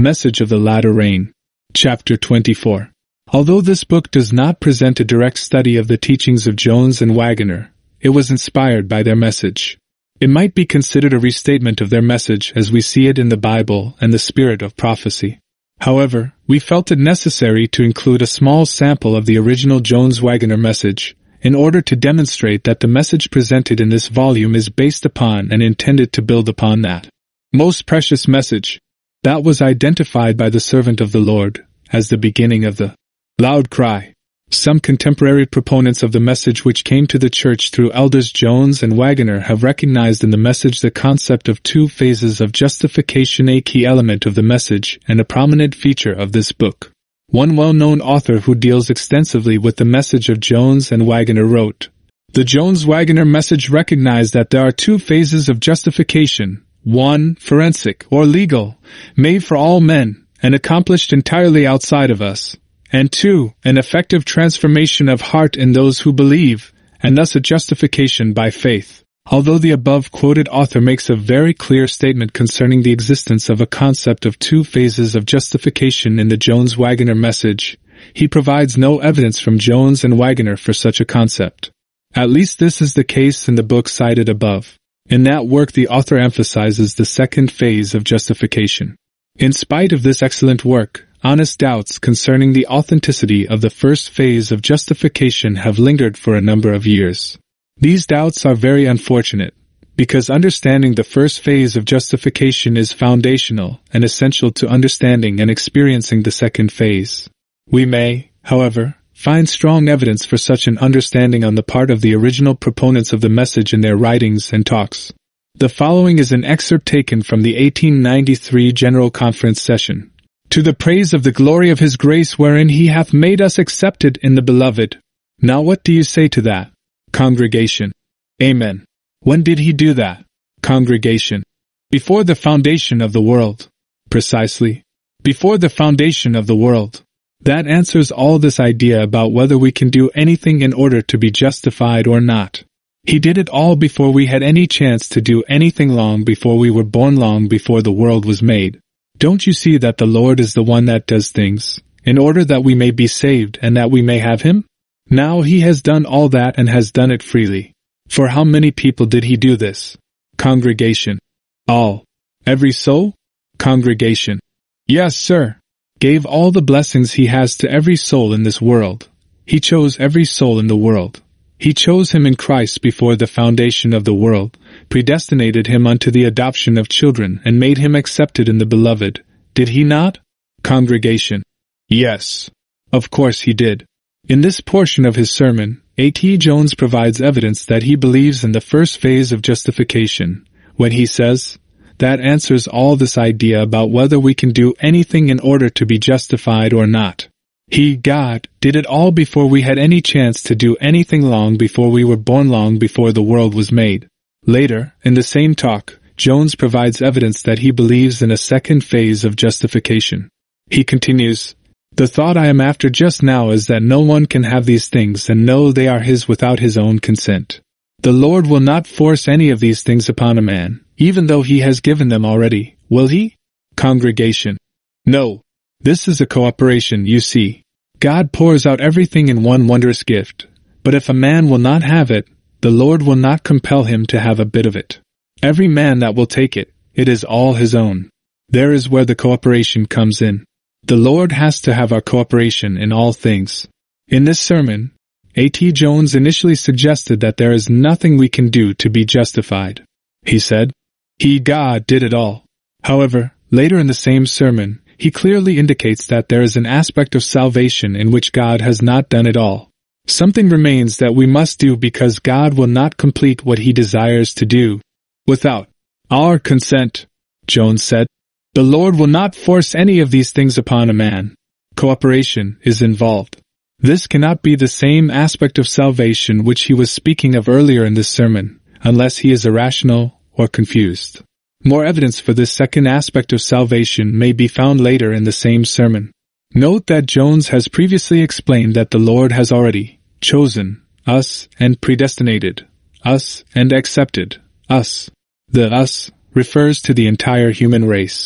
Message of the Latter Rain. Chapter 24. Although this book does not present a direct study of the teachings of Jones and Waggoner, it was inspired by their message. It might be considered a restatement of their message as we see it in the Bible and the spirit of prophecy. However, we felt it necessary to include a small sample of the original Jones-Waggoner message, in order to demonstrate that the message presented in this volume is based upon and intended to build upon that most precious message that was identified by the servant of the Lord as the beginning of the loud cry. Some contemporary proponents of the message which came to the church through elders Jones and Waggoner have recognized in the message the concept of two phases of justification, a key element of the message and a prominent feature of this book. One well-known author who deals extensively with the message of Jones and Waggoner wrote, "The Jones-Waggoner message recognized that there are two phases of justification, one, forensic or legal, made for all men and accomplished entirely outside of us, and two, an effective transformation of heart in those who believe, and thus a justification by faith." Although the above-quoted author makes a very clear statement concerning the existence of a concept of two phases of justification in the Jones-Waggoner message, he provides no evidence from Jones and Waggoner for such a concept. At least this is the case in the book cited above. In that work the author emphasizes the second phase of justification. In spite of this excellent work, honest doubts concerning the authenticity of the first phase of justification have lingered for a number of years. These doubts are very unfortunate, because understanding the first phase of justification is foundational and essential to understanding and experiencing the second phase. We may, however, find strong evidence for such an understanding on the part of the original proponents of the message in their writings and talks. The following is an excerpt taken from the 1893 General Conference session. "To the praise of the glory of His grace wherein He hath made us accepted in the Beloved." Now what do you say to that? Congregation. Amen. When did He do that? Congregation. Before the foundation of the world. Precisely. Before the foundation of the world. That answers all this idea about whether we can do anything in order to be justified or not. He did it all before we had any chance to do anything, long before we were born, long before the world was made. Don't you see that the Lord is the one that does things, in order that we may be saved and that we may have Him? Now He has done all that and has done it freely. For how many people did He do this? Congregation. All. Every soul? Congregation. Yes, sir. Gave all the blessings He has to every soul in this world. He chose every soul in the world. He chose him in Christ before the foundation of the world, predestinated him unto the adoption of children, and made him accepted in the Beloved. Did He not? Congregation. Yes. Of course He did. In this portion of his sermon, A.T. Jones provides evidence that he believes in the first phase of justification, when he says, "That answers all this idea about whether we can do anything in order to be justified or not. He, God, did it all before we had any chance to do anything, long before we were born, long before the world was made." Later, in the same talk, Jones provides evidence that he believes in a second phase of justification. He continues, "The thought I am after just now is that no one can have these things and know they are his without his own consent. The Lord will not force any of these things upon a man, even though He has given them already, will He? Congregation. No. This is a cooperation, you see. God pours out everything in one wondrous gift, but if a man will not have it, the Lord will not compel him to have a bit of it. Every man that will take it, it is all his own. There is where the cooperation comes in. The Lord has to have our cooperation in all things." In this sermon, A.T. Jones initially suggested that there is nothing we can do to be justified. He said, He, God, did it all. However, later in the same sermon, he clearly indicates that there is an aspect of salvation in which God has not done it all. Something remains that we must do because God will not complete what He desires to do without our consent. Jones said, "The Lord will not force any of these things upon a man. Cooperation is involved." This cannot be the same aspect of salvation which he was speaking of earlier in this sermon, unless he is irrational or confused. More evidence for this second aspect of salvation may be found later in the same sermon. Note that Jones has previously explained that the Lord has already chosen us and predestinated us and accepted us. The us refers to the entire human race.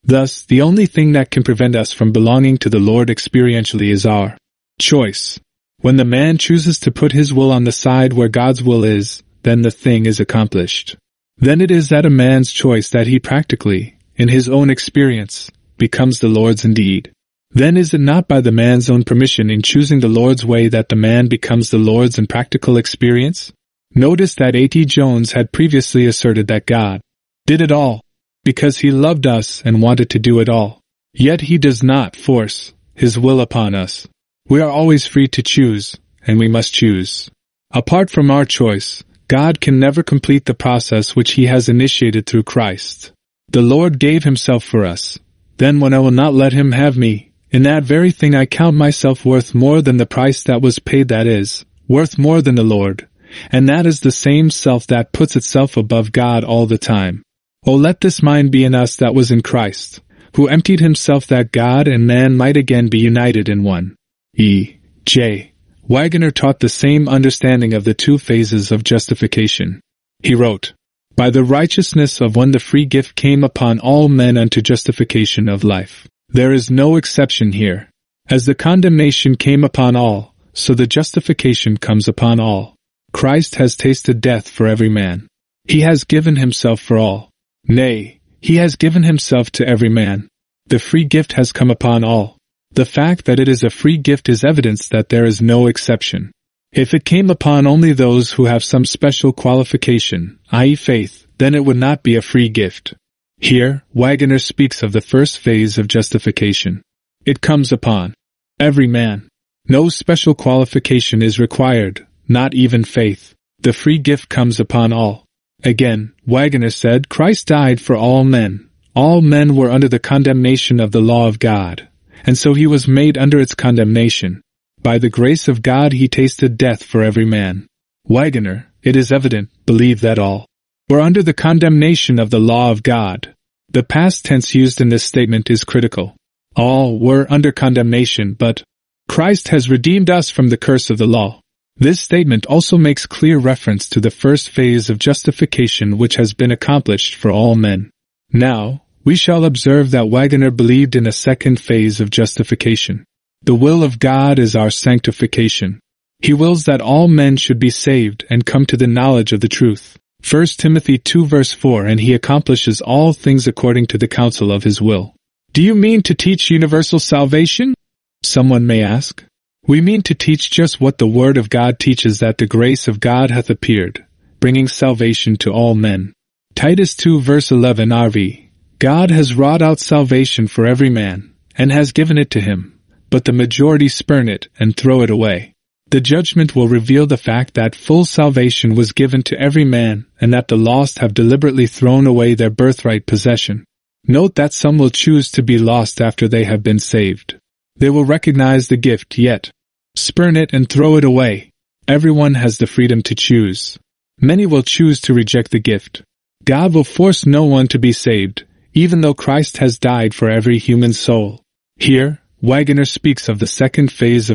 Thus, the only thing that can prevent us from belonging to the Lord experientially is our choice. When the man chooses to put his will on the side where God's will is, then the thing is accomplished. Then it is at a man's choice that he practically, in his own experience, becomes the Lord's indeed. Then is it not by the man's own permission in choosing the Lord's way that the man becomes the Lord's in practical experience? Notice that A.T. Jones had previously asserted that God did it all because he loved us and wanted to do it all. Yet he does not force his will upon us. We are always free to choose, and we must choose. Apart from our choice, God can never complete the process which he has initiated through Christ. The Lord gave himself for us. Then when I will not let him have me, in that very thing I count myself worth more than the price that was paid, that is, worth more than the Lord. And that is the same self that puts itself above God all the time. Oh, let this mind be in us that was in Christ, who emptied himself that God and man might again be united in one. E. J. Waggoner taught the same understanding of the two phases of justification. He wrote, "By the righteousness of one the free gift came upon all men unto justification of life. There is no exception here. As the condemnation came upon all, so the justification comes upon all. Christ has tasted death for every man. He has given himself for all. Nay, he has given himself to every man. The free gift has come upon all. The fact that it is a free gift is evidence that there is no exception. If it came upon only those who have some special qualification, i.e. faith, then it would not be a free gift." Here, Waggoner speaks of the first phase of justification. It comes upon every man. No special qualification is required, not even faith. The free gift comes upon all. Again, Waggoner said, "Christ died for all men. All men were under the condemnation of the law of God, and so he was made under its condemnation. By the grace of God he tasted death for every man." Waggoner, it is evident, believed that all were under the condemnation of the law of God. The past tense used in this statement is critical. All were under condemnation, but Christ has redeemed us from the curse of the law. This statement also makes clear reference to the first phase of justification which has been accomplished for all men. Now, we shall observe that Waggoner believed in a second phase of justification. The will of God is our sanctification. He wills that all men should be saved and come to the knowledge of the truth. 1 Timothy 2 verse 4, and he accomplishes all things according to the counsel of his will. Do you mean to teach universal salvation? Someone may ask. We mean to teach just what the Word of God teaches, that the grace of God hath appeared, bringing salvation to all men. Titus 2 verse 11 RV. God has wrought out salvation for every man, and has given it to him, but the majority spurn it and throw it away. The judgment will reveal the fact that full salvation was given to every man, and that the lost have deliberately thrown away their birthright possession. Note that some will choose to be lost after they have been saved. They will recognize the gift, yet spurn it and throw it away. Everyone has the freedom to choose. Many will choose to reject the gift. God will force no one to be saved, even though Christ has died for every human soul. Here, Waggoner speaks of the second phase of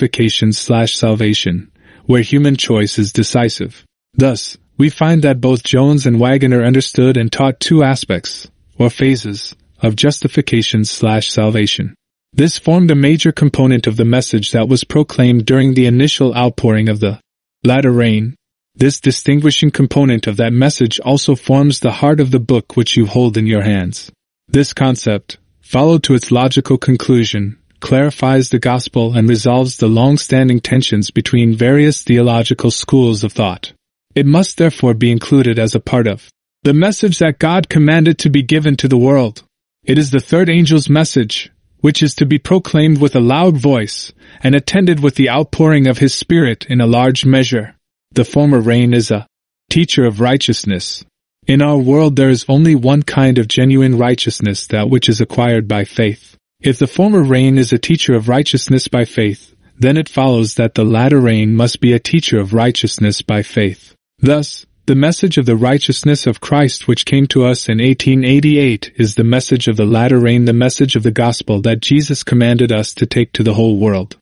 justification/salvation, where human choice is decisive. Thus, we find that both Jones and Waggoner understood and taught two aspects, or phases, of justification/salvation. This formed a major component of the message that was proclaimed during the initial outpouring of the latter rain. This distinguishing component of that message also forms the heart of the book which you hold in your hands. This concept, followed to its logical conclusion, clarifies the gospel and resolves the long-standing tensions between various theological schools of thought. It must therefore be included as a part of the message that God commanded to be given to the world. It is the third angel's message, which is to be proclaimed with a loud voice and attended with the outpouring of his Spirit in a large measure. The former rain is a teacher of righteousness. In our world there is only one kind of genuine righteousness, that which is acquired by faith. If the former rain is a teacher of righteousness by faith, then it follows that the latter rain must be a teacher of righteousness by faith. Thus, the message of the righteousness of Christ which came to us in 1888 is the message of the latter rain, the message of the gospel that Jesus commanded us to take to the whole world.